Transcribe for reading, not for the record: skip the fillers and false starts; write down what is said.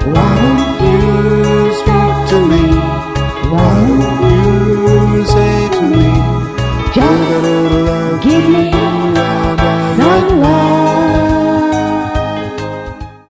Why don't you speak to me? Why don't you say to me, just give me some love?